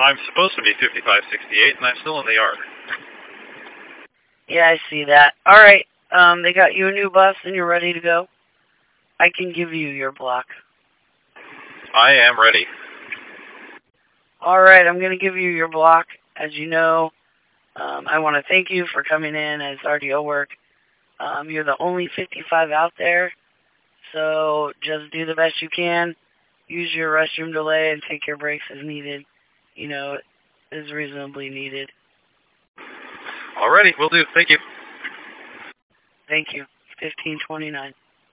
I'm supposed to be 5568, and I'm still in the yard. Yeah, I see that. All right. They got you a new bus, and you're ready to go. I can give you your block. I am ready. All right, I'm going to give you your block. As you know, I want to thank you for coming in as RDO work. You're the only 55 out there, so just do the best you can. Use your restroom delay and take your breaks as needed. You know, as reasonably needed. Alrighty, will do. Thank you. Thank you. 1529.